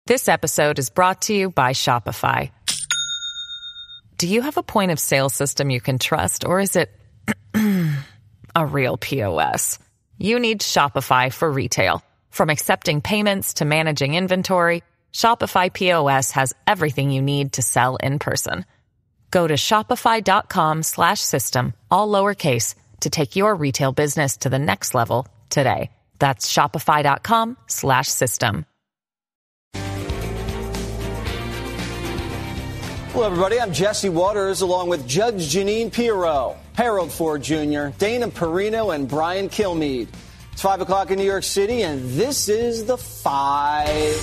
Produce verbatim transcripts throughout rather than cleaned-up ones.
This episode is brought to you by Shopify. Do you have a point of sale system you can trust, or is it a real P O S? You need Shopify for retail. From accepting payments to managing inventory, Shopify P O S has everything you need to sell in person. Go to shopify.com slash system, all lowercase, to take your retail business to the next level today. That's shopify.com slash system. Hello, everybody. I'm Jesse Waters, along with Judge Jeanine Pirro, Harold Ford Junior, Dana Perino, and Brian Kilmeade. It's five o'clock in New York City, and this is The Five.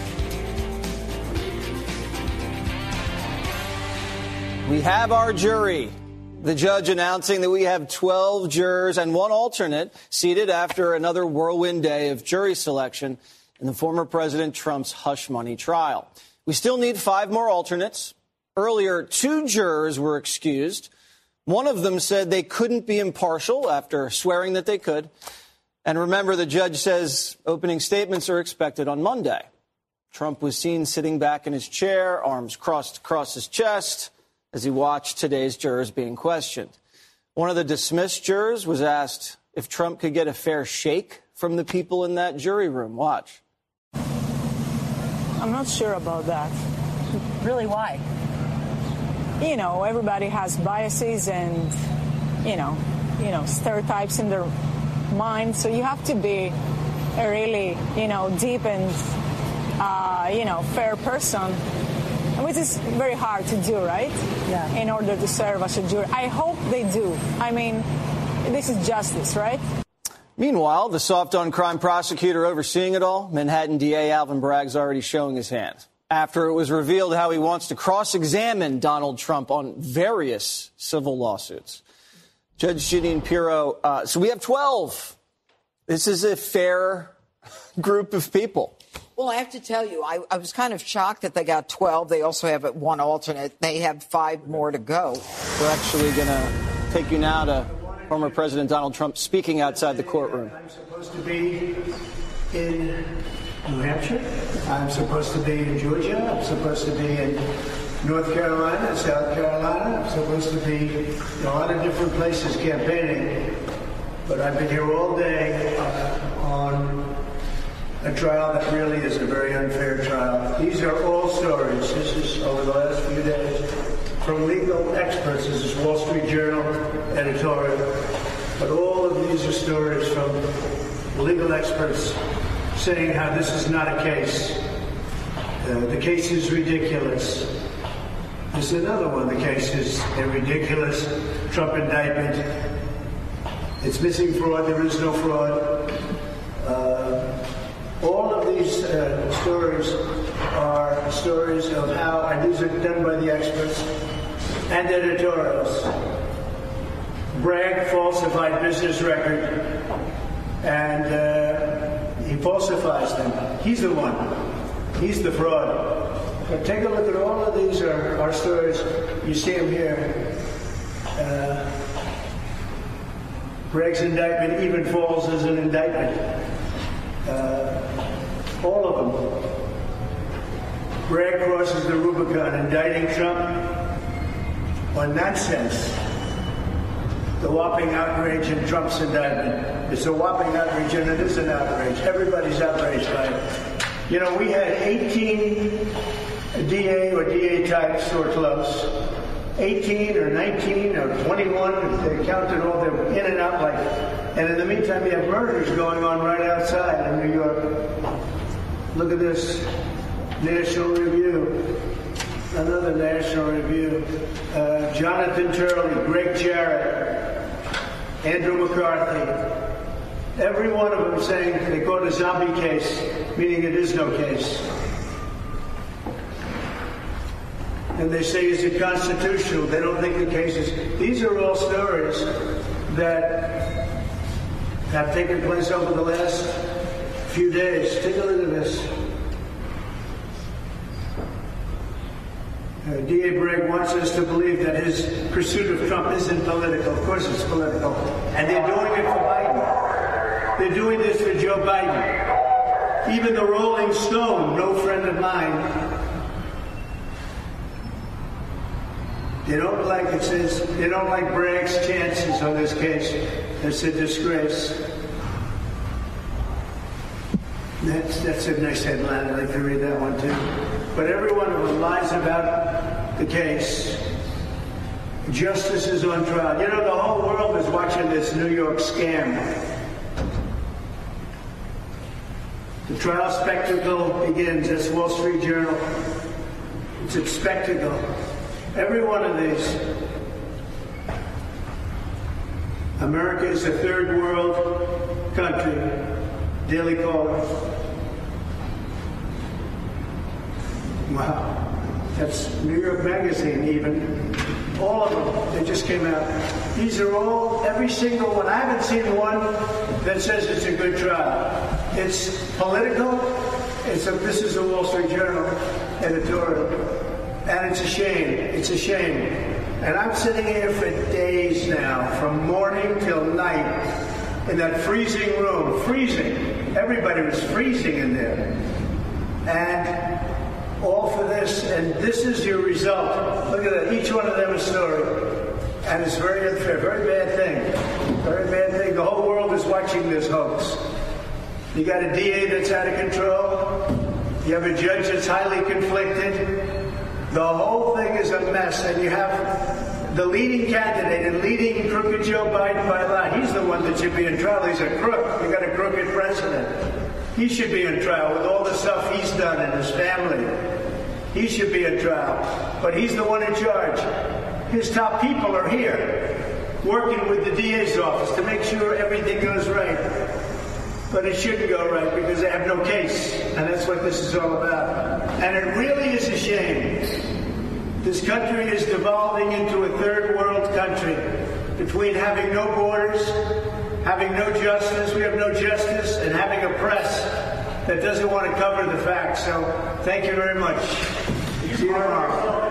We have our jury. The judge announcing that we have twelve jurors and one alternate seated after another whirlwind day of jury selection in the former President Trump's hush money trial. We still need five more alternates. Earlier, two jurors were excused. One of them said they couldn't be impartial after swearing that they could. And remember, the judge says opening statements are expected on Monday. Trump was seen sitting back in his chair, arms crossed across his chest, as he watched today's jurors being questioned. One of the dismissed jurors was asked if Trump could get a fair shake from the people in that jury room. Watch. I'm not sure about that. Really, why? You know, everybody has biases and, you know, you know, stereotypes in their mind. So you have to be a really, you know, deep and, uh, you know, fair person, which is very hard to do, right? Yeah. In order to serve as a jury. I hope they do. I mean, this is justice, right? Meanwhile, the soft-on-crime prosecutor overseeing it all, Manhattan D A Alvin Bragg's already showing his hand after it was revealed how he wants to cross-examine Donald Trump on various civil lawsuits. Judge Jeanine Pirro, uh, so we have twelve. This is a fair group of people. Well, I have to tell you, I, I was kind of shocked that they got twelve. They also have one alternate. They have five more to go. We're actually going to take you now to former President Donald Trump speaking outside the courtroom. I'm supposed to be in New Hampshire. I'm supposed to be in Georgia. I'm supposed to be in North Carolina, South Carolina. I'm supposed to be in a lot of different places campaigning. But I've been here all day uh, on a trial that really is a very unfair trial. These are all stories. This is over the last few days from legal experts. This is Wall Street Journal editorial. But all of these are stories from legal experts saying how this is not a case. Uh, the case is ridiculous. This is another one. The case is a ridiculous Trump indictment. It's missing fraud. There is no fraud. Uh, all of these uh, stories are stories of how, and these are done by the experts, and editorials. Bragg falsified business record, and uh, he falsifies them. He's the one. He's the fraud. But take a look at all of these are, are stories. You see them here. Uh, Bragg's indictment even falls as an indictment. Uh, all of them. Bragg crosses the Rubicon, indicting Trump on nonsense. The whopping outrage in Trump's indictment. It's a whopping outrage, and it is an outrage. Everybody's outraged by it. You know, we had eighteen D A or D A types or clubs. eighteen or nineteen or twenty-one, they counted all their in and out like. And in the meantime, you have murders going on right outside in New York. Look at this. National Review. Another National Review. Uh, Jonathan Turley, Greg Jarrett, Andrew McCarthy. Every one of them saying they call it a zombie case, meaning it is no case. And they say, is it constitutional? They don't think the case is. These are all stories that have taken place over the last few days. Take a look at this. Uh, D A Bragg wants us to believe that his pursuit of Trump isn't political. Of course it's political. And they're doing it for Biden. They're doing this for Joe Biden. Even the Rolling Stone, no friend of mine, they don't like, it says, they don't like Bragg's chances on this case. That's a disgrace. That's, that's a nice headline. I'd like to read that one, too. But every one of them lies about the case. Justice is on trial. You know, the whole world is watching this New York scam. The trial spectacle begins. That's Wall Street Journal. It's a spectacle. Every one of these. America is a third world country. Daily Caller. Wow. That's New York Magazine even. All of them. They just came out. These are all, every single one. I haven't seen one that says it's a good trial. It's political. It's a, this is a Wall Street Journal editorial. And it's a shame. It's a shame. And I'm sitting here for days now, from morning till night, in that freezing room. Freezing. Everybody was freezing in there. And all for this. And this is your result. Look at that. Each one of them a story. And it's very unfair. Very bad thing. Very bad thing. The whole world is watching this hoax. You got a D A that's out of control. You have a judge that's highly conflicted. The whole thing is a mess. And you have the leading candidate and leading crooked Joe Biden by a lot. He's the one that should be in trial. He's a crook. You got a crooked president. He should be in trial with all the stuff he's done and his family. He should be in trial. But he's the one in charge. His top people are here working with the D A's office to make sure everything goes right. But it shouldn't go right because they have no case. And that's what this is all about. And it really is a shame. This country is devolving into a third world country. Between having no borders, having no justice, we have no justice, and having a press that doesn't want to cover the facts. So thank you very much. See you tomorrow.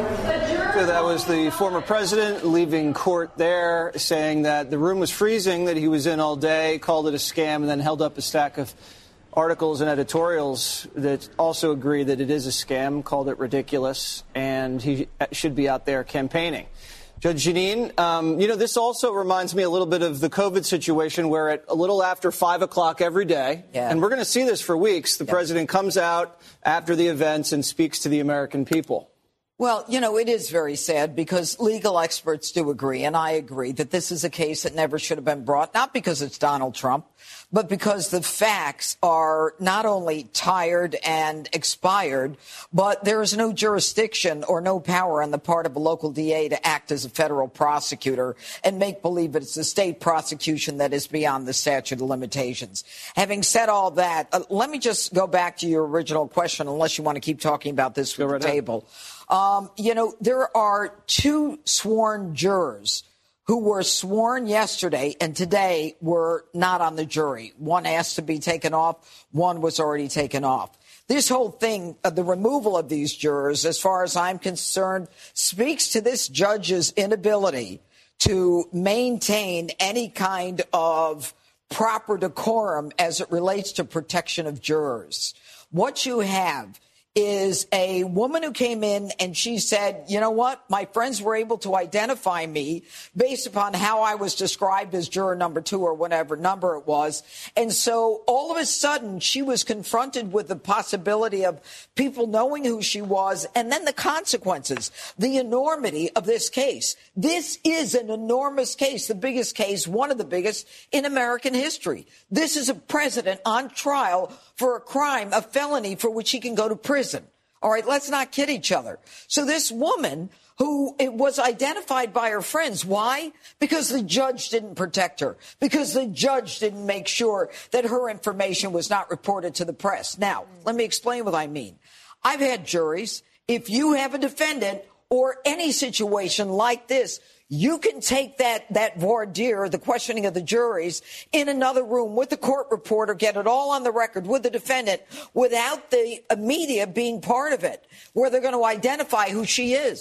So that was the former president leaving court there, saying that the room was freezing, that he was in all day, called it a scam, and then held up a stack of articles and editorials that also agree that it is a scam, called it ridiculous, and he should be out there campaigning. Judge Jeanine, um, you know, this also reminds me a little bit of the COVID situation where at a little after five o'clock every day, yeah. and we're going to see this for weeks, the yeah. president comes out after the events and speaks to the American people. Well, you know, it is very sad because legal experts do agree, and I agree, that this is a case that never should have been brought, not because it's Donald Trump, but because the facts are not only tired and expired, but there is no jurisdiction or no power on the part of a local D A to act as a federal prosecutor and make believe it's a state prosecution that is beyond the statute of limitations. Having said all that, uh, let me just go back to your original question, unless you want to keep talking about this with the table. Um, you know, there are two sworn jurors who were sworn yesterday and today were not on the jury. One asked to be taken off. One was already taken off. This whole thing, uh, the removal of these jurors, as far as I'm concerned, speaks to this judge's inability to maintain any kind of proper decorum as it relates to protection of jurors. What you have is a woman who came in and she said, you know what, my friends were able to identify me based upon how I was described as juror number two or whatever number it was. And so all of a sudden she was confronted with the possibility of people knowing who she was and then the consequences, the enormity of this case. This is an enormous case, the biggest case, one of the biggest in American history. This is a president on trial for a crime, a felony for which he can go to prison. All right, let's not kid each other. So this woman who it was identified by her friends. Why? Because the judge didn't protect her. Because the judge didn't make sure that her information was not reported to the press. Now, let me explain what I mean. I've had juries. If you have a defendant or any situation like this, you can take that, that voir dire, the questioning of the juries, in another room with the court reporter, get it all on the record with the defendant without the media being part of it, where they're going to identify who she is.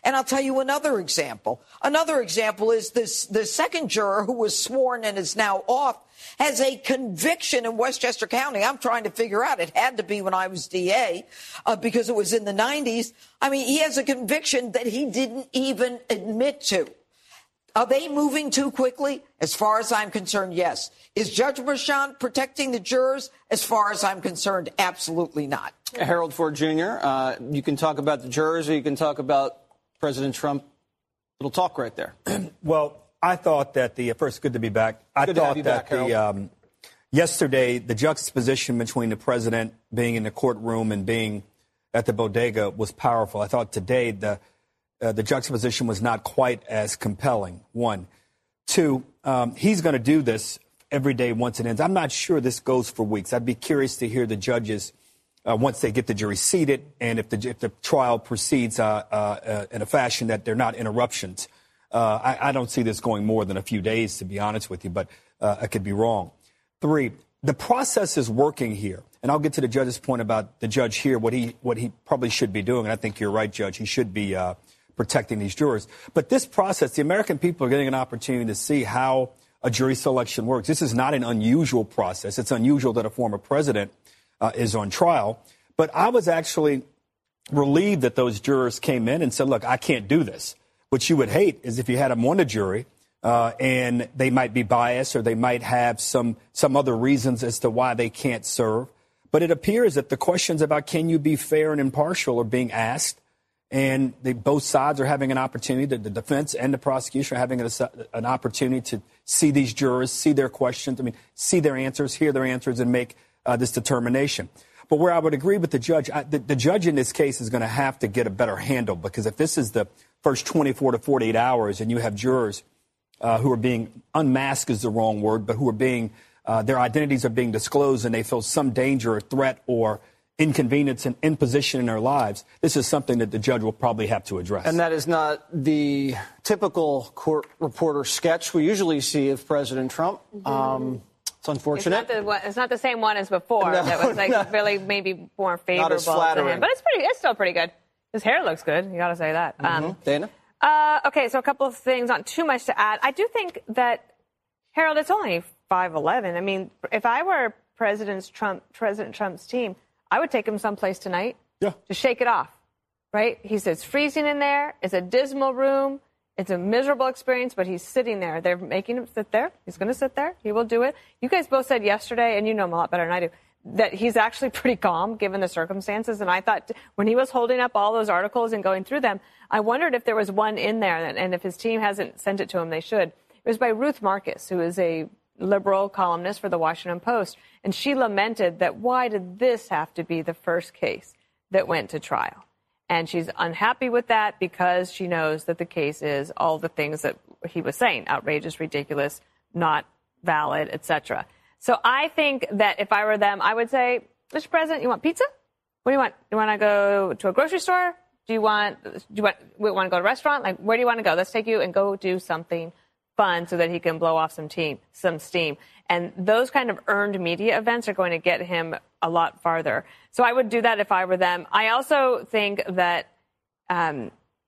And I'll tell you another example. Another example is this, the second juror who was sworn and is now off has a conviction in Westchester County. I'm trying to figure out. It had to be when I was D A uh, because it was in the nineties. I mean, he has a conviction that he didn't even admit to. Are they moving too quickly? As far as I'm concerned, yes. Is Judge Merchan protecting the jurors? As far as I'm concerned, absolutely not. Harold Ford Junior, uh, you can talk about the jurors or you can talk about President Trump. Little talk right there. Well, I thought that the first, good to be back. I good thought to that back, the um, yesterday the juxtaposition between the president being in the courtroom and being at the bodega was powerful. I thought today the uh, the juxtaposition was not quite as compelling. One, two, um, he's going to do this every day once it ends. I'm not sure this goes for weeks. I'd be curious to hear the judges uh, once they get the jury seated and if the if the trial proceeds uh, uh, uh, in a fashion that they're not interruptions. Uh, I, I don't see this going more than a few days, to be honest with you, but uh, I could be wrong. Three, the process is working here. And I'll get to the judge's point about the judge here, what he what he probably should be doing. And I think you're right, Judge. He should be uh, protecting these jurors. But this process, the American people are getting an opportunity to see how a jury selection works. This is not an unusual process. It's unusual that a former president uh, is on trial. But I was actually relieved that those jurors came in and said, look, I can't do this. What you would hate is if you had them on the jury uh, and they might be biased or they might have some some other reasons as to why they can't serve. But it appears that the questions about can you be fair and impartial are being asked, and they, both sides are having an opportunity, the, the defense and the prosecution are having a, an opportunity to see these jurors, see their questions, I mean, see their answers, hear their answers, and make uh, this determination. But where I would agree with the judge, I, the, the judge in this case is going to have to get a better handle, because if this is the first twenty-four to forty-eight hours and you have jurors uh, who are being unmasked is the wrong word, but who are being uh, their identities are being disclosed and they feel some danger or threat or inconvenience and imposition in their lives, this is something that the judge will probably have to address. And that is not the typical court reporter sketch we usually see of President Trump. Mm-hmm. Um, it's unfortunate. It's not, the, it's not the same one as before. No, that was like no. really maybe more favorable not as flattering. to him. But it's pretty. It's still pretty good. His hair looks good. You got to say that. Mm-hmm. Um, Dana? Uh, okay, so a couple of things, not too much to add. I do think that, Harold, it's only five eleven. I mean, if I were President Trump, President Trump's team, I would take him someplace tonight yeah. to shake it off, right? He says it's freezing in there. It's a dismal room. It's a miserable experience, but he's sitting there. They're making him sit there. He's going to sit there. He will do it. You guys both said yesterday, and you know him a lot better than I do, that he's actually pretty calm given the circumstances. And I thought when he was holding up all those articles and going through them, I wondered if there was one in there, and if his team hasn't sent it to him, they should. It was by Ruth Marcus, who is a liberal columnist for the Washington Post. And she lamented that why did this have to be the first case that went to trial? And she's unhappy with that because she knows that the case is all the things that he was saying, outrageous, ridiculous, not valid, et cetera. So I think that if I were them, I would say, Mister President, you want pizza? What do you want? Do you want to go to a grocery store? Do you want, do you want, we want to go to a restaurant? Like, where do you want to go? Let's take you and go do something fun so that he can blow off some team, some steam. And those kind of earned media events are going to get him a lot farther. So I would do that if I were them. I also think that um,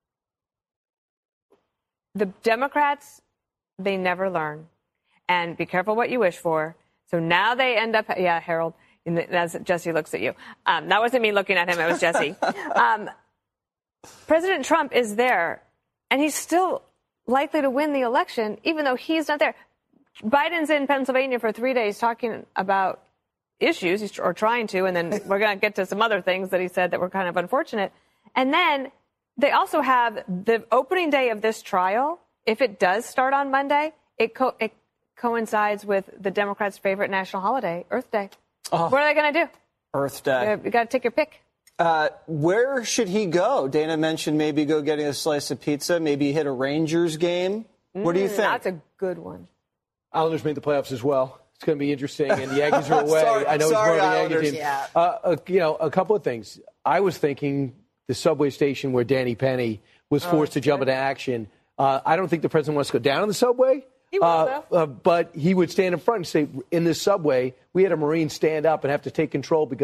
the Democrats, they never learn. And be careful what you wish for. So now they end up, yeah, Harold, as Jesse looks at you. Um, that wasn't me looking at him, it was Jesse. um, President Trump is there, and he's still likely to win the election, even though he's not there. Biden's in Pennsylvania for three days talking about issues, or trying to, and then we're going to get to some other things that he said that were kind of unfortunate. And then they also have the opening day of this trial. If it does start on Monday, it, co- it coincides with the Democrats' favorite national holiday, Earth Day. Oh, what are they going to do? Earth Day. You got to take your pick. Uh, where should he go? Dana mentioned maybe go getting a slice of pizza, maybe hit a Rangers game. What mm, do you think? That's a good one. Islanders made the playoffs as well. It's going to be interesting, and the Yankees are away. sorry, I know sorry, it's more of a Yankee team. Yeah. Uh, uh, you know, a couple of things. I was thinking the subway station where Danny Penny was forced oh, to jump into action. Uh, I don't think the president wants to go down on the subway. He will, uh, uh, but he would stand in front and say, in this subway, we had a Marine stand up and have to take control because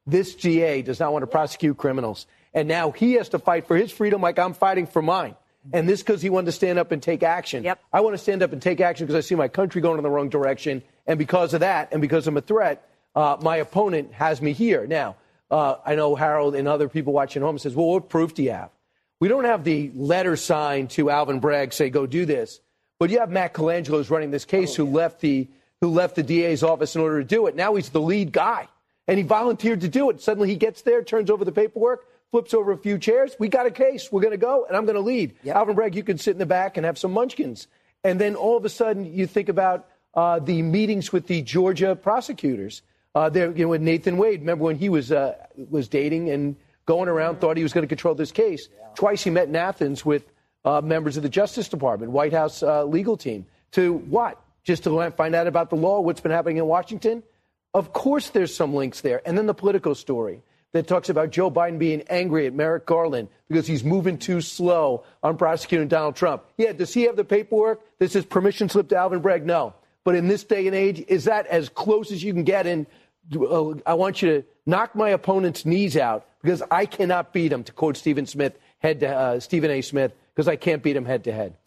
this G A does not want to prosecute criminals. And now he has to fight for his freedom like I'm fighting for mine. And this because he wanted to stand up and take action. Yep. I want to stand up and take action because I see my country going in the wrong direction. And because of that, and because I'm a threat, uh, my opponent has me here. Now, uh, I know Harold and other people watching at home says, well, what proof do you have? We don't have the letter signed to Alvin Bragg say, go do this. But you have Matt Colangelo who's running this case oh, yeah. who left the who left the D A's office in order to do it. Now he's the lead guy. And he volunteered to do it. Suddenly he gets there, turns over the paperwork, flips over a few chairs. We got a case. We're going to go, and I'm going to lead. Yep. Alvin Bragg, you can sit in the back and have some munchkins. And then all of a sudden you think about uh, the meetings with the Georgia prosecutors. Uh, there, you know, with Nathan Wade. Remember when he was uh, was dating and going around, mm-hmm. thought he was going to control this case. Yeah. Twice he met in Athens with uh, members of the Justice Department, White House uh, legal team. To what? Just to find out about the law, what's been happening in Washington? Of course there's some links there. And then the Politico story that talks about Joe Biden being angry at Merrick Garland because he's moving too slow on prosecuting Donald Trump. Yeah, does he have the paperwork? This is permission slip to Alvin Bragg? No. But in this day and age, is that as close as you can get in? Uh, I want you to knock my opponent's knees out because I cannot beat him, to quote Stephen Smith, head to uh, Stephen A. Smith, because I can't beat him head to head.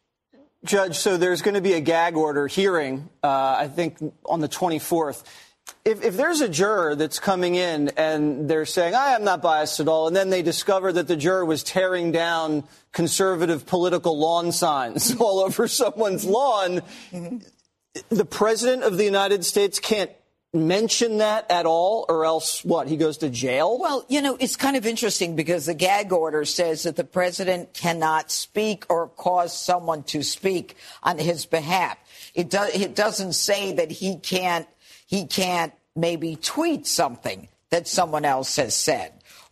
Judge, so there's going to be a gag order hearing, uh, I think, on the twenty-fourth. If, if there's a juror that's coming in and they're saying, I am not biased at all, and then they discover that the juror was tearing down conservative political lawn signs all over someone's lawn, mm-hmm. the president of the United States can't mention that at all, or else what? He goes to jail? Well, you know, it's kind of interesting because the gag order says that the president cannot speak or cause someone to speak on his behalf. It, do, it doesn't say that he can't he can't maybe tweet something that someone else has said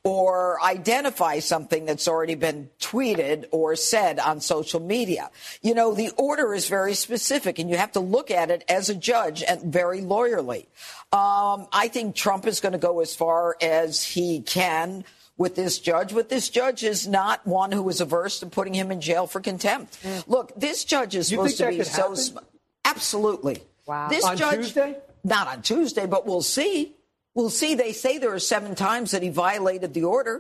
or identify something that's already been tweeted or said on social media. You know, the order is very specific, and you have to look at it as a judge and very lawyerly. Um, I think Trump is going to go as far as he can with this judge, but this judge is not one who is averse to putting him in jail for contempt. Mm. Look, this judge is you supposed to be so... Happen? Sm- Absolutely. Wow. This on judge, Tuesday? Not on Tuesday, but we'll see. We'll see. They say there are seven times that he violated the order.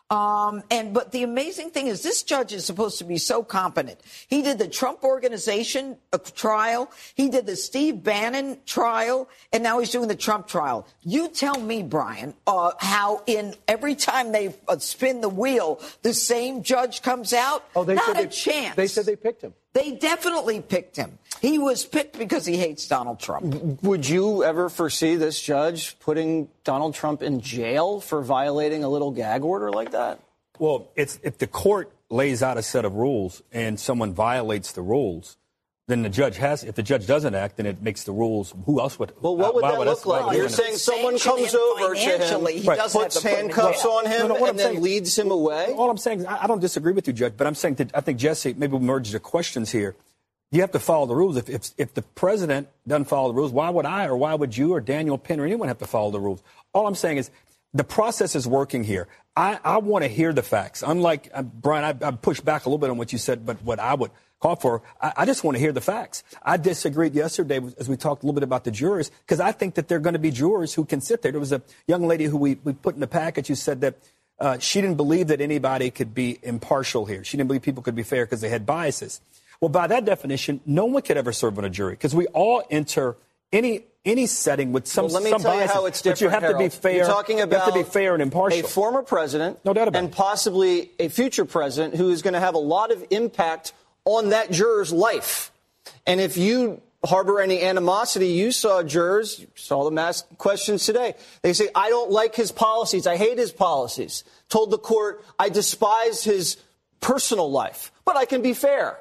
Um, and but the amazing thing is this judge is supposed to be so competent. He did the Trump Organization trial. He did the Steve Bannon trial. And now he's doing the Trump trial. You tell me, Brian, uh, how in every time they uh, spin the wheel, the same judge comes out? Oh, they Not said a they, chance. They said they picked him. They definitely picked him. He was picked because he hates Donald Trump. Would you ever foresee this judge putting Donald Trump in jail for violating a little gag order like that? Well, it's, if the court lays out a set of rules and someone violates the rules, then the judge has, if the judge doesn't act, then it makes the rules. Who else would? Well, what would that look us, like? You're saying someone comes over to him, he right, doesn't puts have to handcuffs on him, no, no, and then saying, leads him away? All I'm saying is I, I don't disagree with you, Judge, but I'm saying that I think, Jesse, maybe we'll merge the questions here. You have to follow the rules. If, if if the president doesn't follow the rules, why would I or why would you or Daniel Penn or anyone have to follow the rules? All I'm saying is the process is working here. I, I want to hear the facts. Unlike, uh, Brian, I, I pushed back a little bit on what you said, but what I would call for, I, I just want to hear the facts. I disagreed yesterday as we talked a little bit about the jurors, because I think that there are going to be jurors who can sit there. There was a young lady who we, we put in the package who said that uh, she didn't believe that anybody could be impartial here. She didn't believe people could be fair because they had biases. Well, by that definition, no one could ever serve on a jury because we all enter any any setting with some, well, let me some tell biases. You how it's different, but you have Harold. to be fair. You're talking about you have to be fair and impartial. A former president, no doubt about and it. possibly a future president who is going to have a lot of impact on that juror's life. And if you harbor any animosity, you saw jurors, you saw them ask questions today. They say, I don't like his policies. I hate his policies. Told the court, I despise his personal life, but I can be fair.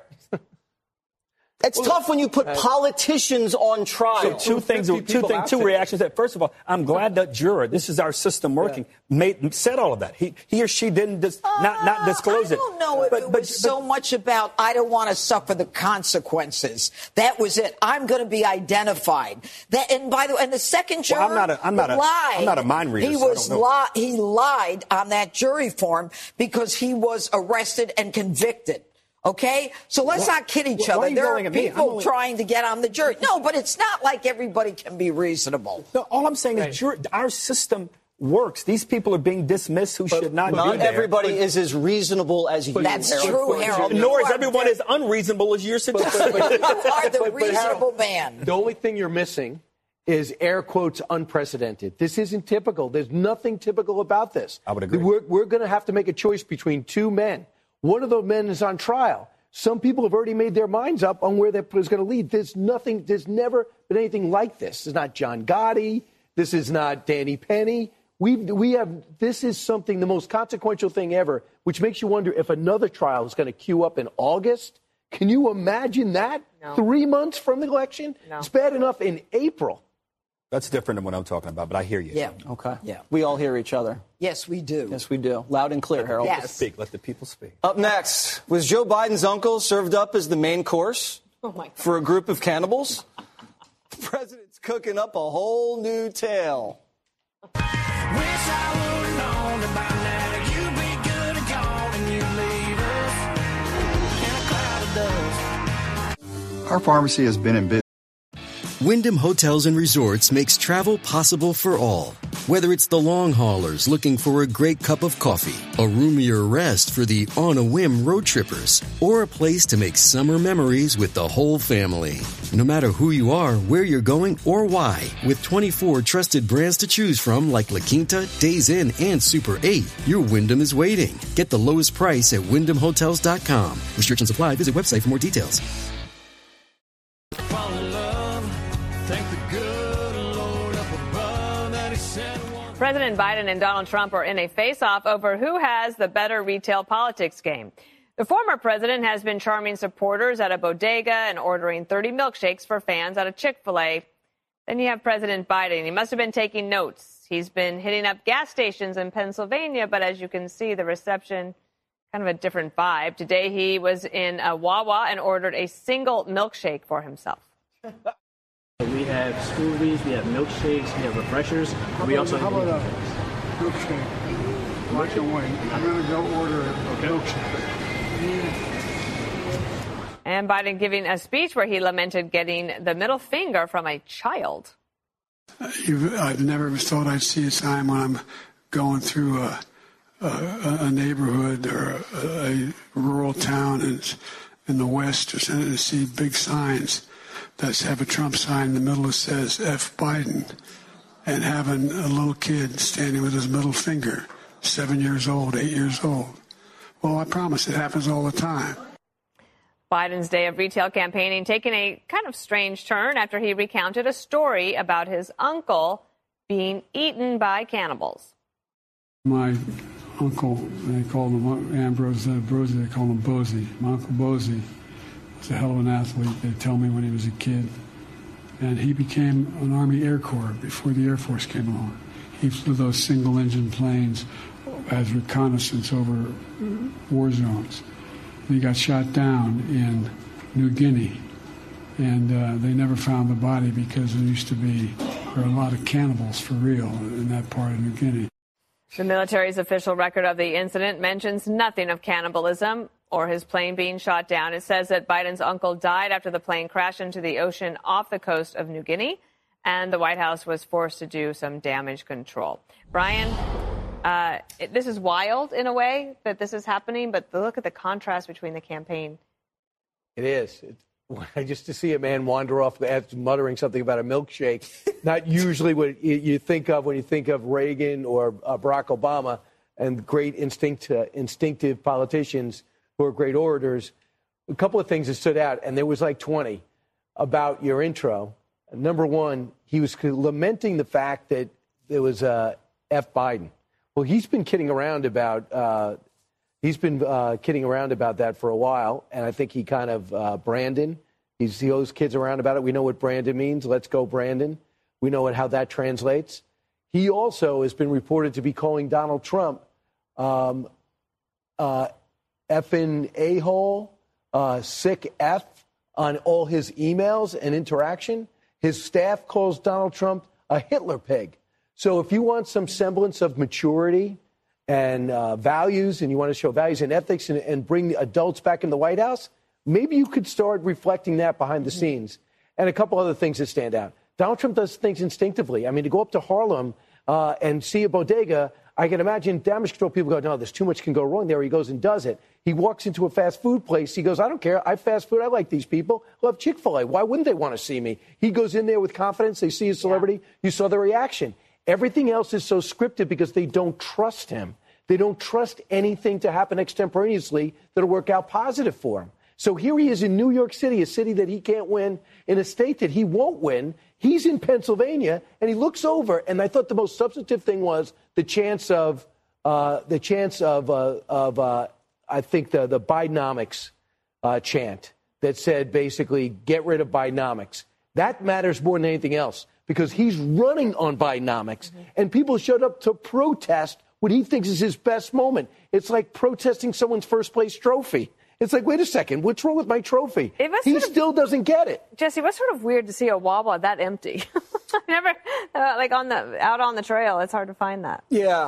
It's well, tough when you put uh, politicians on trial. So two things, two things, two reactions. That first of all, I'm glad that juror, this is our system working, yeah. made, said all of that. He, he or she didn't dis, uh, not not disclose it. I don't know if but, it was but, so but, much about I don't want to suffer the consequences. That was it. I'm going to be identified. That and by the way, and the second juror, well, I'm not a, I'm not a, lied. I'm not a mind reader. He so was li- he lied on that jury form because he was arrested and convicted. OK, so let's what? not kid each Why other. are you There are at people only... trying to get on the jury. No, but it's not like everybody can be reasonable. No, all I'm saying right. is jury, our system works. These people are being dismissed who but, should not not be there. everybody but, is as reasonable as you. That's Harold. true, Harold. Nor is everyone as unreasonable as you're suggesting. You are the but, but reasonable Harold, man. The only thing you're missing is air quotes unprecedented. This isn't typical. There's nothing typical about this. I would agree. We're, we're going to have to make a choice between two men. One of those men is on trial. Some people have already made their minds up on where that is going to lead. There's nothing, there's never been anything like this. It's not John Gotti. This is not Danny Penny. We we have, this is something, the most consequential thing ever, which makes you wonder if another trial is going to queue up in August. Can you imagine that? No. Three months from the election? No. It's bad enough in April. That's different than what I'm talking about, but I hear you. Yeah. Okay. Yeah. We all hear each other. Yes, we do. Yes, we do. Loud and clear, Harold. Yes. Speak. Let the people speak. Up next, was Joe Biden's uncle served up as the main course Oh my God. for a group of cannibals? The president's cooking up a whole new tale. Wish I would've known about now. You'd be good and gone and you'd leave us in a cloud of dust. Our pharmacy has been in business. Wyndham Hotels and Resorts makes travel possible for all. Whether it's the long haulers looking for a great cup of coffee, a roomier rest for the on-a-whim road trippers, or a place to make summer memories with the whole family. No matter who you are, where you're going, or why, with twenty-four trusted brands to choose from like La Quinta, Days Inn, and Super eight, your Wyndham is waiting. Get the lowest price at wyndham hotels dot com. Restrictions apply. Visit website for more details. President Biden and Donald Trump are in a face-off over who has the better retail politics game. The former president has been charming supporters at a bodega and ordering thirty milkshakes for fans at a Chick-fil-A. Then you have President Biden. He must have been taking notes. He's been hitting up gas stations in Pennsylvania, but as you can see, the reception, kind of a different vibe. Today he was in a Wawa and ordered a single milkshake for himself. We have smoothies, we have milkshakes, we have refreshers. How we about, also how have about a milkshake? Black and white. I'm going to go order a milkshake. And Biden giving a speech where he lamented getting the middle finger from a child. You've, I've never thought I'd see a time when I'm going through a, a, a neighborhood or a, a rural town in, in the West or something to see big signs that have a Trump sign in the middle that says F. Biden, and having a little kid standing with his middle finger, seven years old, eight years old. Well, I promise it happens all the time. Biden's day of retail campaigning taking a kind of strange turn after he recounted a story about his uncle being eaten by cannibals. My uncle, they called him Ambrose uh, Brosey, they called him Bozy. My Uncle Bozy was a hell of an athlete, they tell me, when he was a kid. And he became an Army Air Corps before the Air Force came along. He flew those single-engine planes as reconnaissance over war zones. And he got shot down in New Guinea. And uh, they never found the body because there used to be there were a lot of cannibals for real in that part of New Guinea. The military's official record of the incident mentions nothing of cannibalism or his plane being shot down. It says that Biden's uncle died after the plane crashed into the ocean off the coast of New Guinea, and the White House was forced to do some damage control. Brian, uh, it, this is wild in a way that this is happening, but look at the contrast between the campaign. It is. It, just to see a man wander off muttering something about a milkshake, not usually what you think of when you think of Reagan or uh, Barack Obama and great instinct, uh, instinctive politicians who are great orators. A couple of things that stood out, and there was like twenty about your intro. Number one, he was lamenting the fact that there was uh, F. Biden. Well, he's been kidding around about uh, he's been uh, kidding around about that for a while, and I think he kind of uh, Brandon. He's he owes kids around about it. We know what Brandon means. Let's go, Brandon. We know what, how that translates. He also has been reported to be calling Donald Trump um, uh, effing a-hole, uh, sick F on all his emails and interaction. His staff calls Donald Trump a Hitler pig. So if you want some semblance of maturity and uh, values, and you want to show values and ethics and, and bring the adults back in the White House, maybe you could start reflecting that behind the scenes. And a couple other things that stand out. Donald Trump does things instinctively. I mean, to go up to Harlem uh, and see a bodega, I can imagine damage control people go, no, there's too much can go wrong there. He goes and does it. He walks into a fast food place. He goes, I don't care. I fast food. I like these people. I love Chick-fil-A. Why wouldn't they want to see me? He goes in there with confidence. They see a celebrity. Yeah. You saw the reaction. Everything else is so scripted because they don't trust him. They don't trust anything to happen extemporaneously that'll work out positive for him. So here he is in New York City, a city that he can't win, in a state that he won't win. He's in Pennsylvania, and he looks over, and I thought the most substantive thing was the chance of, uh, the chance of, uh, of uh, I think, the, the Bidenomics uh, chant that said basically get rid of Bidenomics. That matters more than anything else because he's running on Bidenomics, mm-hmm. and people showed up to protest what he thinks is his best moment. It's like protesting someone's first place trophy. It's like, wait a second, what's wrong with my trophy? He still of, doesn't get it. Jesse, what's sort of weird to see a Wawa that empty? Never, uh, like on the out on the trail, it's hard to find that. Yeah,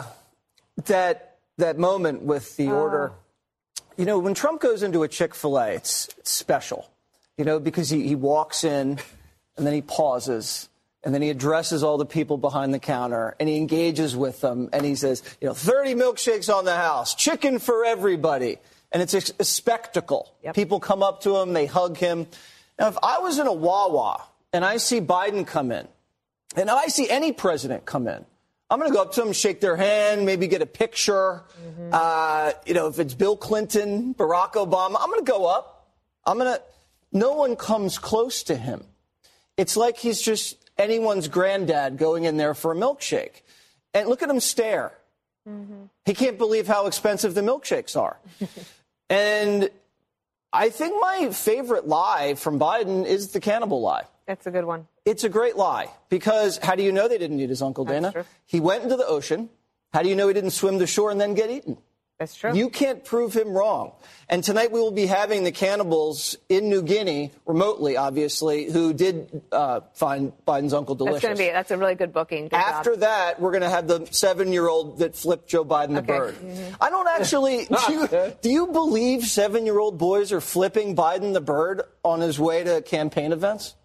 that that moment with the oh. order. You know, when Trump goes into a Chick-fil-A, it's, it's special. You know, because he, he walks in and then he pauses. And then he addresses all the people behind the counter, and he engages with them, and he says, you know, thirty milkshakes on the house, chicken for everybody. And it's a, a spectacle. Yep. People come up to him, they hug him. Now, if I was in a Wawa and I see Biden come in, and I see any president come in, I'm going to go up to them, shake their hand, maybe get a picture. Mm-hmm. Uh, you know, if it's Bill Clinton, Barack Obama, I'm going to go up. I'm going to, no one comes close to him. It's like he's just anyone's granddad going in there for a milkshake. And look at him stare. Mm-hmm. He can't believe how expensive the milkshakes are. And I think my favorite lie from Biden is the cannibal lie. That's a good one. It's a great lie because how do you know they didn't eat his Uncle Dana? That's true. He went into the ocean. How do you know he didn't swim to shore and then get eaten? That's true. You can't prove him wrong. And tonight we will be having the cannibals in New Guinea, remotely, obviously, who did uh, find Biden's uncle delicious. That's going to be, that's a really good booking. Good After job. that, we're going to have the seven-year-old that flipped Joe Biden the okay. bird. Mm-hmm. I don't actually, do you, do you believe seven-year-old boys are flipping Biden the bird on his way to campaign events?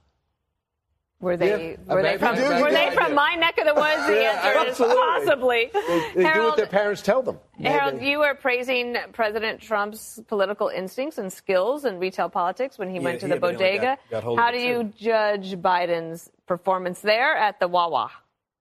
Were they, yeah, were they from, were they from my neck of the woods? The yeah, answer is possibly. They, they Harold, do what their parents tell them. Harold, you were praising President Trump's political instincts and skills in retail politics when he yeah, went to he the bodega. Got, got How do you too. judge Biden's performance there at the Wawa?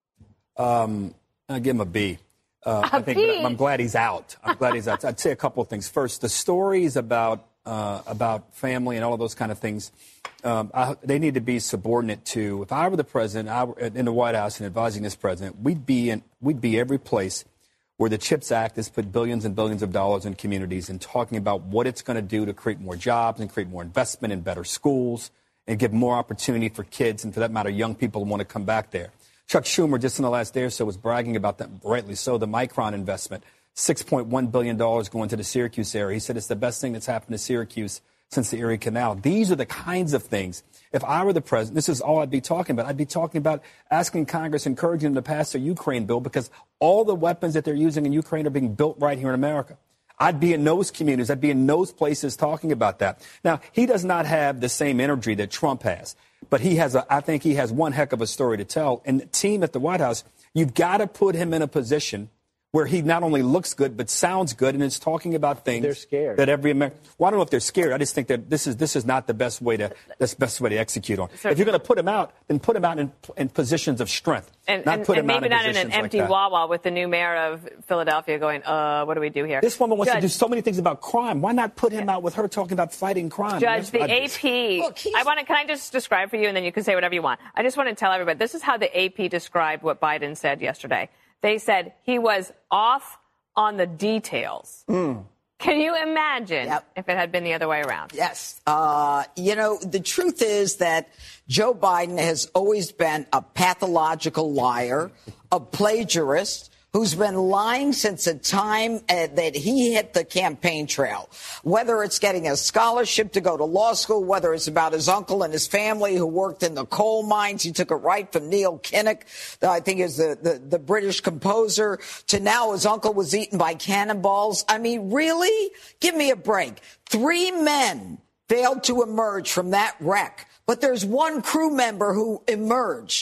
Um, I give him a B. Uh, a I think B? I'm glad he's out. I'm glad he's out. I'd say a couple of things. First, the stories about uh, about family and all of those kind of things. Um, I, they need to be subordinate to. If I were the president, I were in the White House and advising this president, we'd be in, we'd be every place where the CHIPS Act has put billions and billions of dollars in communities and talking about what it's going to do to create more jobs and create more investment in better schools and give more opportunity for kids and, for that matter, young people who want to come back there. Chuck Schumer, just in the last day or so, was bragging about that, rightly so, the Micron investment, six point one billion dollars going to the Syracuse area. He said it's the best thing that's happened to Syracuse since the Erie Canal. These are the kinds of things. If I were the president, this is all I'd be talking about. I'd be talking about asking Congress, encouraging them to pass their Ukraine bill because all the weapons that they're using in Ukraine are being built right here in America. I'd be in those communities. I'd be in those places talking about that. Now, he does not have the same energy that Trump has, but he has, a, I think he has one heck of a story to tell. And the team at the White House, you've got to put him in a position where he not only looks good but sounds good and is talking about things they're scared. that every American. Well, I don't know if they're scared. I just think that this is this is not the best way to this best way to execute on. Certainly. If you're going to put him out, then put him out in, in positions of strength, and, not and, put and him maybe out in not in positions an empty like that. Wawa with the new mayor of Philadelphia going, uh, what do we do here? This woman wants Judge, to do so many things about crime. Why not put him yeah. out with her talking about fighting crime? Judge, the A P. Look, I want to. Can I just describe for you, and then you can say whatever you want. I just want to tell everybody this is how the A P described what Biden said yesterday. They said he was off on the details. Mm. Can you imagine yep. if it had been the other way around? Yes. Uh, you know, the truth is that Joe Biden has always been a pathological liar, a plagiarist, who's been lying since the time uh, that he hit the campaign trail, whether it's getting a scholarship to go to law school, whether it's about his uncle and his family who worked in the coal mines. He took it right from Neil Kinnock, I think is the, the, the British composer, to now his uncle was eaten by cannonballs. I mean, really? Give me a break. Three men failed to emerge from that wreck, but there's one crew member who emerged.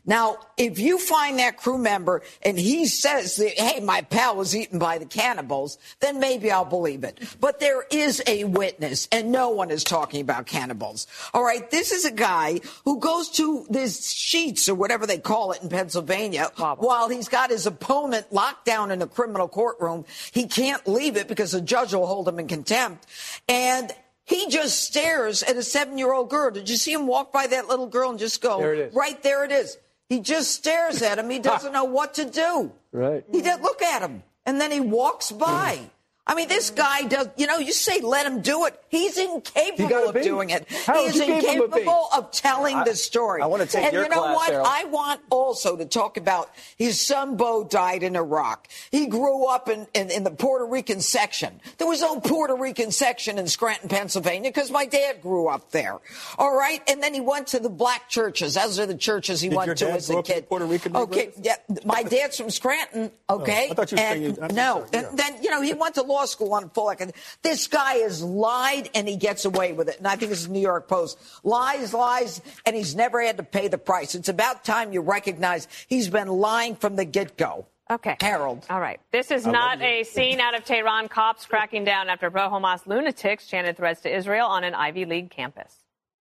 Now, if you find that crew member and he says, that, hey, my pal was eaten by the cannibals, then maybe I'll believe it. But there is a witness, and no one is talking about cannibals. All right, this is a guy who goes to this Sheets or whatever they call it in Pennsylvania wow. while he's got his opponent locked down in a criminal courtroom. He can't leave it because the judge will hold him in contempt. And he just stares at a seven-year-old girl. Did you see him walk by that little girl and just go, there it is. Right there it is. He just stares at him. He doesn't know what to do. Right. He does look at him, and then he walks by. I mean, this guy does, you know, you say let him do it. He's incapable of be. doing it. How he is incapable of telling I, the story. I want to take and your you know class, what? Harold. I want also to talk about his son, Bo, died in Iraq. He grew up in, in, in the Puerto Rican section. There was no Puerto Rican section in Scranton, Pennsylvania, because my dad grew up there. All right? And then he went to the black churches. Those are the churches he Did went your to dad as grow a up in kid. Puerto Rican okay, yeah, my dad's from Scranton, okay? Oh, I thought you were and, saying you- I'm No, sorry, yeah. and then, you know, he went to law school on full. This guy has lied, and he gets away with it. And I think this is New York Post. Lies, lies, and he's never had to pay the price. It's about time you recognize he's been lying from the get-go. Okay. Harold. All right. This is not a scene out of Tehran. Cops cracking down after pro-Hamas lunatics chanted threats to Israel on an Ivy League campus.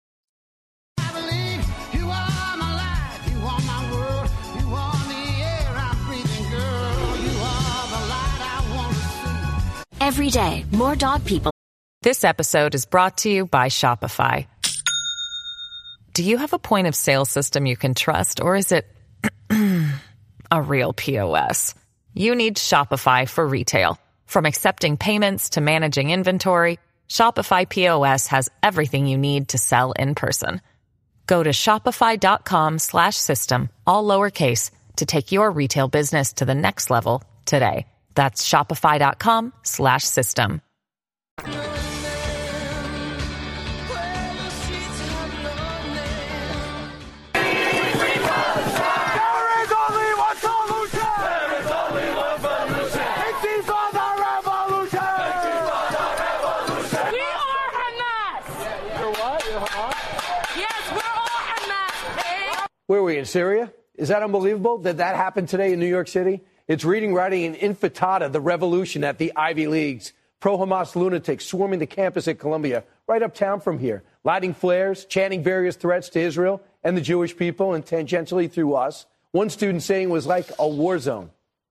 I believe you are my life, you are my world, you are the air I'm breathing, girl. You are the light I want to see. Every day, more dog people. This episode is brought to you by Shopify. Do you have a point of sale system you can trust, or is it a real P O S? You need Shopify for retail. From accepting payments to managing inventory, Shopify P O S has everything you need to sell in person. Go to shopify.com slash system, all lowercase, to take your retail business to the next level today. That's shopify.com slash system. Where are we, in Syria? Is that unbelievable that that happened today in New York City? It's reading, writing, and intifada, the revolution at the Ivy Leagues. Pro-Hamas lunatics swarming the campus at Columbia, right uptown from here, lighting flares, chanting various threats to Israel and the Jewish people, and tangentially through us. One student saying it was like a war zone.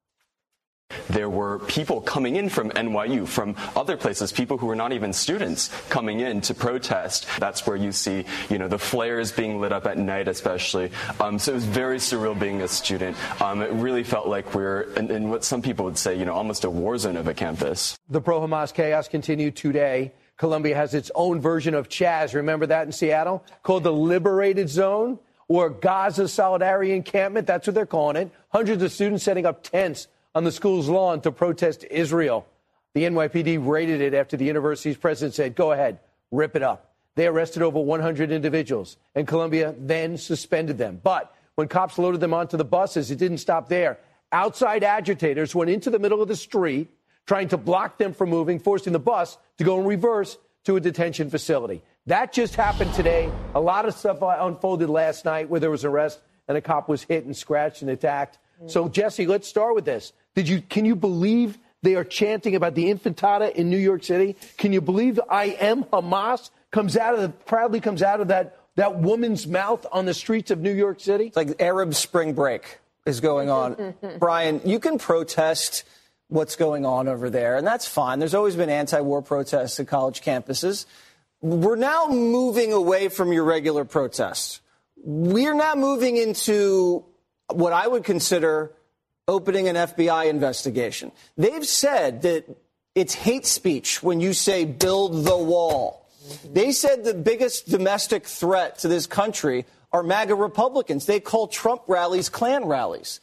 There were people coming in from N Y U, from other places, people who were not even students coming in to protest. That's where you see, you know, the flares being lit up at night, especially. Um, so it was very surreal being a student. Um, it really felt like we're in, in what some people would say, you know, almost a war zone of a campus. The pro-Hamas chaos continued today. Columbia has its own version of Chaz. Remember that in Seattle? Called the Liberated Zone or Gaza Solidarity Encampment. That's what they're calling it. Hundreds of students setting up tents on the school's lawn to protest Israel. The N Y P D raided it after the university's president said, go ahead, rip it up. They arrested over one hundred individuals, and Columbia then suspended them. But when cops loaded them onto the buses, it didn't stop there. Outside agitators went into the middle of the street, trying to block them from moving, forcing the bus to go in reverse to a detention facility. That just happened today. A lot of stuff unfolded last night where there was an arrest and a cop was hit and scratched and attacked. So, Jesse, let's start with this. Did you? Can you believe they are chanting about the intifada in New York City? Can you believe I am Hamas comes out of the, proudly comes out of that, that woman's mouth on the streets of New York City? It's like Arab Spring Break is going on. Brian, you can protest what's going on over there, and that's fine. There's always been anti-war protests at college campuses. We're now moving away from your regular protests. We're now moving into what I would consider opening an F B I investigation. They've said that it's hate speech when you say build the wall. They said the biggest domestic threat to this country are MAGA Republicans. They call Trump rallies Klan rallies.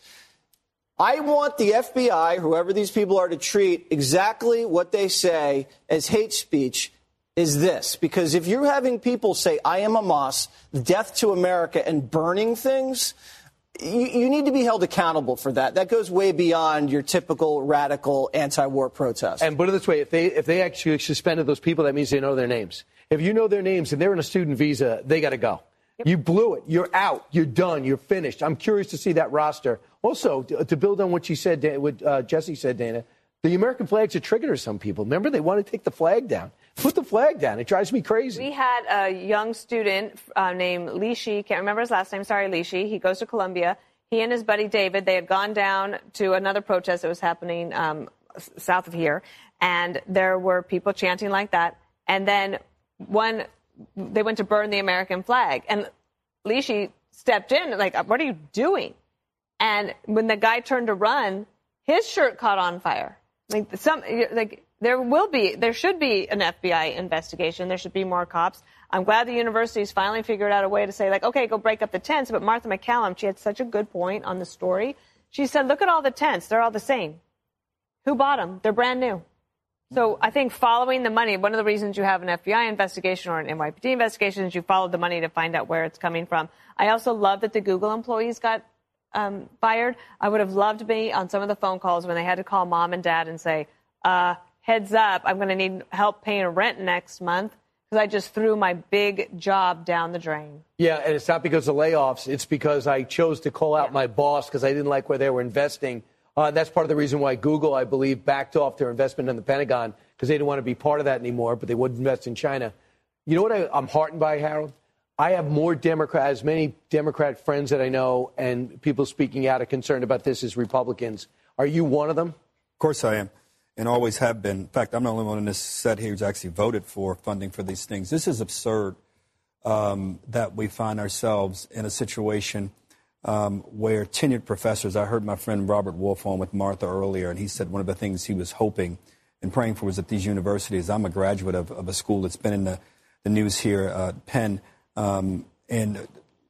I want the F B I, whoever these people are, to treat exactly what they say as hate speech is this. Because if you're having people say, I am Hamas, death to America, and burning things, You, you need to be held accountable for that. That goes way beyond your typical radical anti-war protest. And put it this way, if they if they actually suspended those people, that means they know their names. If you know their names and they're on a student visa, they got to go. Yep. You blew it. You're out. You're done. You're finished. I'm curious to see that roster. Also, to, to build on what you said, what uh, Jesse said, Dana, the American flag's a trigger to some people. Remember, they want to take the flag down. Put the flag down. It drives me crazy. We had a young student uh, named Lishi. Can't remember his last name. Sorry, Lishi. He goes to Columbia. He and his buddy David, they had gone down to another protest that was happening um, south of here. And there were people chanting like that. And then one, they went to burn the American flag. And Lishi stepped in, like, what are you doing? And when the guy turned to run, his shirt caught on fire. Like, some, like, there will be, there should be an F B I investigation. There should be more cops. I'm glad the university's finally figured out a way to say, like, okay, go break up the tents. But Martha McCallum, she had such a good point on the story. She said, look at all the tents. They're all the same. Who bought them? They're brand new. So I think following the money, one of the reasons you have an F B I investigation or an N Y P D investigation is you followed the money to find out where it's coming from. I also love that the Google employees got um, fired. I would have loved to be on some of the phone calls when they had to call mom and dad and say, uh, heads up, I'm going to need help paying rent next month because I just threw my big job down the drain. Yeah, and it's not because of layoffs. It's because I chose to call out yeah. my boss because I didn't like where they were investing. Uh, that's part of the reason why Google, I believe, backed off their investment in the Pentagon because they didn't want to be part of that anymore, but they would invest in China. You know what I, I'm heartened by, Harold? I have more Democrat, as many Democrat friends that I know and people speaking out are concerned about this as Republicans. Are you one of them? Of course I am. And always have been. In fact, I'm the only one in this set here who's actually voted for funding for these things. This is absurd um, that we find ourselves in a situation um, where tenured professors, I heard my friend Robert Wolf on with Martha earlier, and he said one of the things he was hoping and praying for was that these universities, I'm a graduate of, of a school that's been in the, the news here, uh, Penn, um, and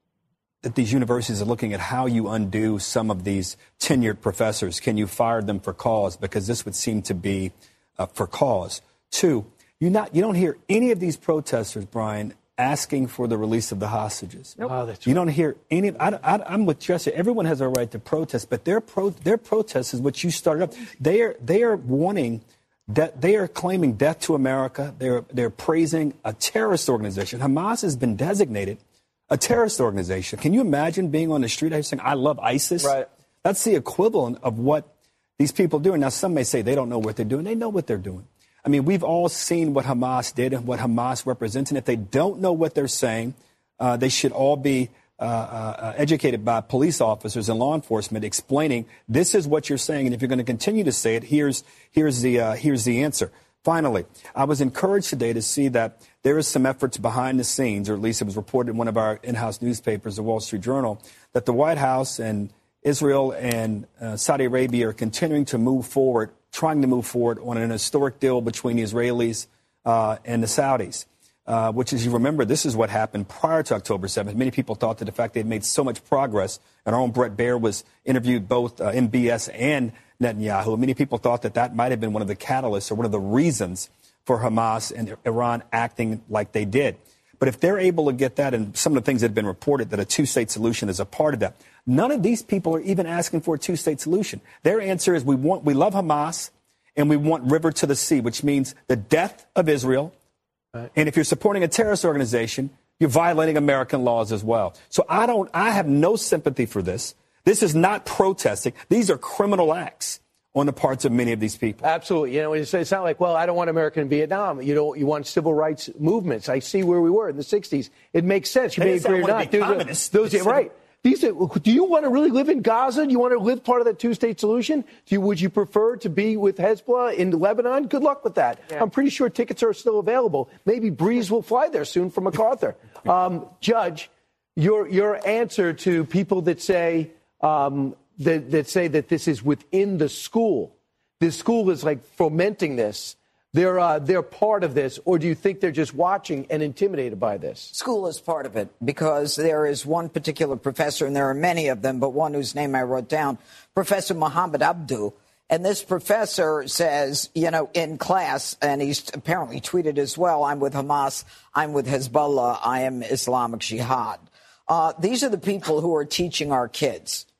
that these universities are looking at how you undo some of these tenured professors. Can you fire them for cause? Because this would seem to be uh, for cause. Two, you not you don't hear any of these protesters, Brian, asking for the release of the hostages. Nope. Oh, that's you right. don't hear any. I, I, I'm with Jesse. Everyone has a right to protest, but their pro, their protest is what you started up. They are they are wanting that they are claiming death to America. They're they're praising a terrorist organization. Hamas has been designated a terrorist organization. Can you imagine being on the street saying, I love ISIS? Right. That's the equivalent of what these people do. Now, some may say they don't know what they're doing. They know what they're doing. I mean, we've all seen what Hamas did and what Hamas represents. And if they don't know what they're saying, uh, they should all be uh, uh, educated by police officers and law enforcement explaining this is what you're saying. And if you're going to continue to say it, here's, here's, the, uh, here's the answer. Finally, I was encouraged today to see that there is some efforts behind the scenes, or at least it was reported in one of our in-house newspapers, the Wall Street Journal, that the White House and Israel and uh, Saudi Arabia are continuing to move forward, trying to move forward on an historic deal between the Israelis uh, and the Saudis, uh, which, as you remember, this is what happened prior to October seventh. Many people thought that the fact they had made so much progress, and our own Brett Baer was interviewed both uh, M B S and Netanyahu. Many people thought that that might have been one of the catalysts or one of the reasons for Hamas and Iran acting like they did. But if they're able to get that, and some of the things that have been reported, that a two-state solution is a part of that, none of these people are even asking for a two-state solution. Their answer is we want, we love Hamas, and we want river to the sea, which means the death of Israel. Right. And if you're supporting a terrorist organization, you're violating American laws as well. So I don't, I have no sympathy for this. This is not protesting. These are criminal acts on the parts of many of these people. Absolutely. You know, it's, it's not like, well, I don't want America in Vietnam. You know, you want civil rights movements. I see where we were in the sixties. It makes sense. You may agree or not. Those, those, right. These are, do you want to really live in Gaza? Do you want to live part of that two-state solution? Do you, would you prefer to be with Hezbollah in Lebanon? Good luck with that. Yeah. I'm pretty sure tickets are still available. Maybe Breeze will fly there soon from MacArthur. um, Judge, your your answer to people that say um, that, that say that this is within the school, this school is like fomenting this. They're uh, they're part of this, or do you think they're just watching and intimidated by this? School is part of it because there is one particular professor, and there are many of them, but one whose name I wrote down, Professor Mohammed Abdu. And this professor says, you know, in class, and he's apparently tweeted as well, I'm with Hamas, I'm with Hezbollah, I am Islamic Jihad. Uh, these are the people who are teaching our kids.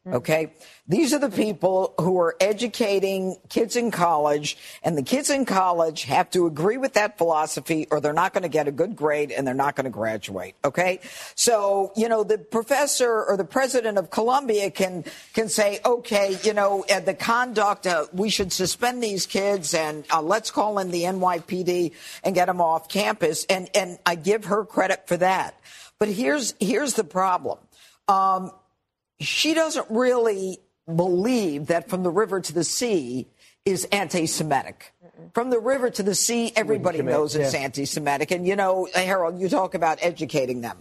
Okay. These are the people who are educating kids in college, and the kids in college have to agree with that philosophy or they're not going to get a good grade and they're not going to graduate. Okay. So, you know, the professor or the president of Columbia can, can say, okay, you know, uh, the conduct, uh, we should suspend these kids and uh, let's call in the N Y P D and get them off campus. And, and I give her credit for that. But here's, here's the problem. Um, She doesn't really believe that from the river to the sea is anti-Semitic. Mm-mm. From the river to the sea, everybody knows it's yeah. anti-Semitic. And, you know, Harold, you talk about educating them.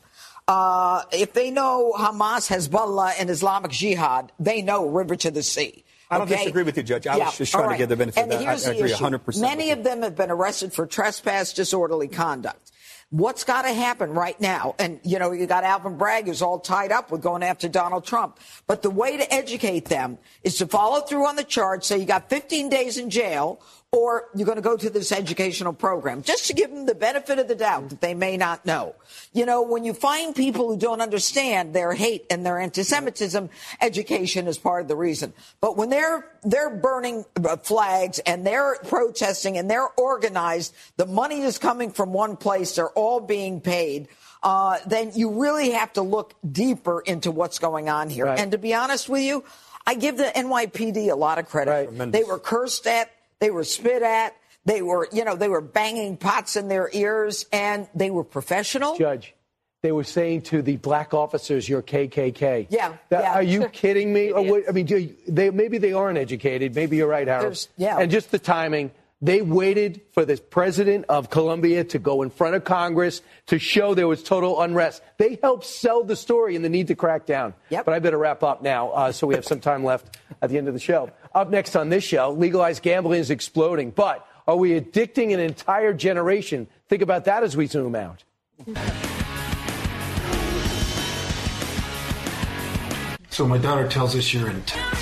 Uh, if they know Hamas, Hezbollah, and Islamic Jihad, they know river to the sea. I don't okay? disagree with you, Judge. I yeah. was just trying right. to get the benefit and of that. Here's I, I the agree issue. one hundred percent. Many of them have been arrested for trespass, disorderly conduct. What's got to happen right now? And, you know, you got Alvin Bragg who's all tied up with going after Donald Trump. But the way to educate them is to follow through on the charge, say you got fifteen days in jail, or you're going to go to this educational program, just to give them the benefit of the doubt that they may not know. You know, when you find people who don't understand their hate and their anti-Semitism, education is part of the reason. But when they're they're burning flags and they're protesting and they're organized, the money is coming from one place, they're all being paid, uh, then you really have to look deeper into what's going on here. Right. And to be honest with you, I give the N Y P D a lot of credit. Right. They were cursed at. They were spit at. They were, you know, they were banging pots in their ears, and they were professional. Judge, they were saying to the black officers, "You're K K K." Yeah. That, yeah. Are you kidding me? Or what, I mean, do they, maybe they aren't educated. Maybe you're right, Harold. There's, yeah. And just the timing. They waited for the president of Colombia to go in front of Congress to show there was total unrest. They helped sell the story and the need to crack down. Yep. But I better wrap up now uh, so we have some time left at the end of the show. Up next on this show, legalized gambling is exploding. But are we addicting an entire generation? Think about that as we zoom out. So my daughter tells us you're in town.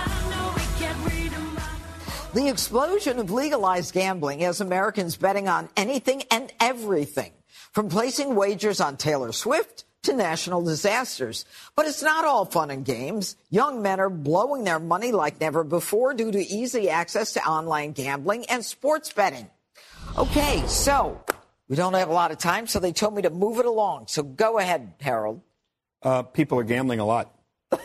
The explosion of legalized gambling has Americans betting on anything and everything, from placing wagers on Taylor Swift to national disasters. But it's not all fun and games. Young men are blowing their money like never before due to easy access to online gambling and sports betting. Okay, so we don't have a lot of time, so they told me to move it along. So go ahead, Harold. Uh, people are gambling a lot. Do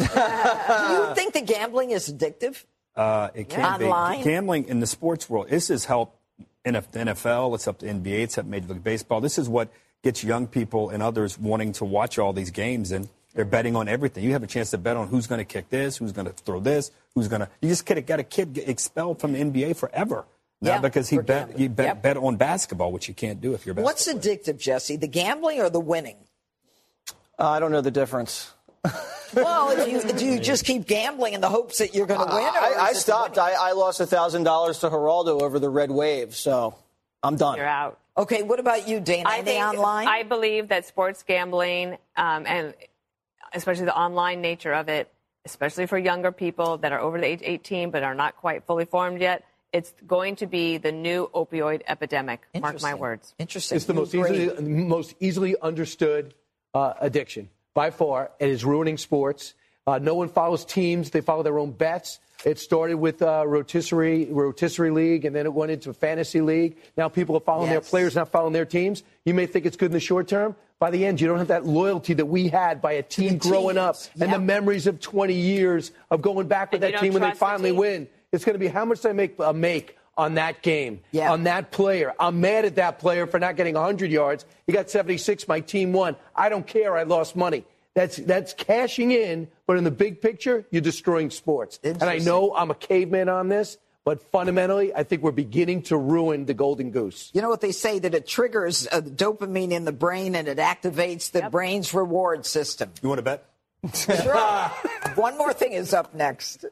you think that gambling is addictive? Uh, it can Online. be. Gambling in the sports world. This has helped N F L. It's helped the N B A. It's helped Major League Baseball. This is what gets young people and others wanting to watch all these games, and they're betting on everything. You have a chance to bet on who's going to kick this, who's going to throw this, who's going to. You just got a kid get expelled from the N B A forever. Now Yeah, because he bet gambling. he bet, Yep. bet on basketball, which you can't do if you're a What's basketball addictive, Jesse? The gambling or the winning? Uh, I don't know the difference. Well, if you, do you just keep gambling in the hopes that you're going to win? Or I, I is it stopped. I, I lost one thousand dollars to Geraldo over the red wave, so I'm done. You're out. Okay, what about you, Dana? I Any think, online? I believe that sports gambling, um, and especially the online nature of it, especially for younger people that are over the age eighteen but are not quite fully formed yet, it's going to be the new opioid epidemic. Mark my words. Interesting. It's the most easily, most easily understood uh, addiction. By far, it is ruining sports. Uh, no one follows teams. They follow their own bets. It started with uh, rotisserie, rotisserie league, and then it went into fantasy league. Now people are following Yes. their players, not following their teams. You may think it's good in the short term. By the end, you don't have that loyalty that we had by a team growing up, and Yep. the memories of twenty years of going back with And you that don't team when they trust the finally team. win. It's going to be how much they make uh, make on that game, Yeah. on that player. I'm mad at that player for not getting one hundred yards. He got seventy-six. My team won. I don't care. I lost money. That's that's cashing in, but in the big picture, you're destroying sports. And I know I'm a caveman on this, but fundamentally, I think we're beginning to ruin the golden goose. You know what they say, that it triggers uh, dopamine in the brain and it activates the Yep. brain's reward system. You want to bet? Sure. One more thing is up next.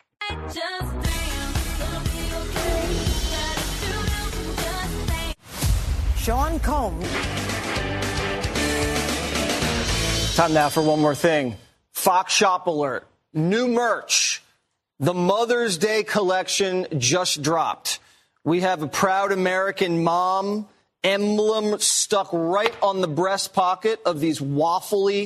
Sean Combs. Time now for one more thing. Fox Shop Alert. New merch. The Mother's Day collection just dropped. We have a proud American mom emblem stuck right on the breast pocket of these waffly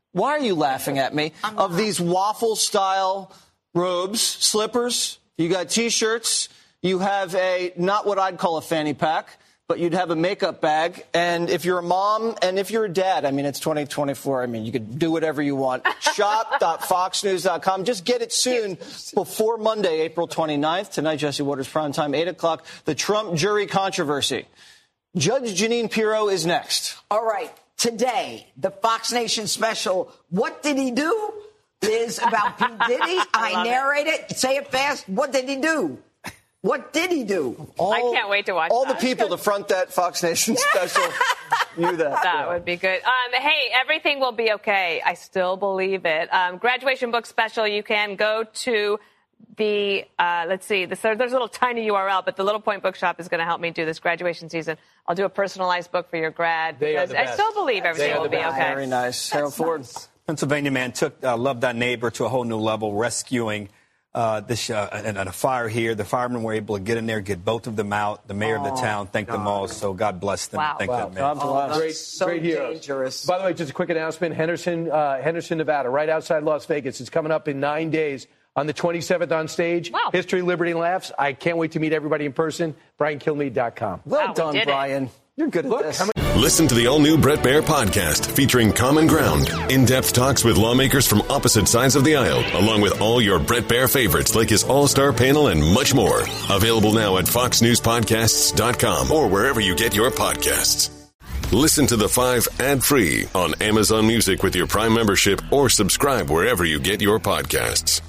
Why are you laughing at me? Of these waffle-style robes, slippers, you got T-shirts, you have a, not what I'd call a fanny pack, but you'd have a makeup bag. And if you're a mom and if you're a dad, I mean, it's twenty twenty-four. I mean, you could do whatever you want. shop dot fox news dot com. Just get it soon before Monday, April twenty-ninth. Tonight, Jesse Waters, primetime, eight o'clock. The Trump jury controversy. Judge Jeanine Pirro is next. All right. Today, the Fox Nation special, What Did He Do? is about P. Diddy. I, I narrate it. it. Say it fast. What did he do? What did he do? All, I can't wait to watch all that. the people to front that Fox Nation special knew that. That yeah. would be good. Um, hey, everything will be okay. I still believe it. Um, graduation book special, you can go to the, uh, let's see, the, there's a little tiny U R L, but the Little Point Bookshop is going to help me do this graduation season. I'll do a personalized book for your grad. They because are the I best. still believe everything will be best. okay. Very nice. Harold Ford. Nice. Pennsylvania man took uh, Love Thy Neighbor to a whole new level, rescuing uh, this uh, and, and a fire here. The firemen were able to get in there, get both of them out. The mayor oh, of the town thanked God. them all, so God bless them. Wow. Thank wow. them, man. God bless. Great, so great heroes. dangerous. By the way, just a quick announcement. Henderson, uh, Henderson, Nevada, right outside Las Vegas. It's coming up in nine days. On the twenty-seventh on stage, wow. History, Liberty, and Laughs. I can't wait to meet everybody in person. Brian Kilmeade dot com. Well wow, done, we Brian. It. You're good at Look, this. Listen to the all-new Brett Baier podcast featuring Common Ground, in-depth talks with lawmakers from opposite sides of the aisle, along with all your Brett Baier favorites like his all-star panel and much more. Available now at fox news podcasts dot com or wherever you get your podcasts. Listen to The Five ad-free on Amazon Music with your Prime membership or subscribe wherever you get your podcasts.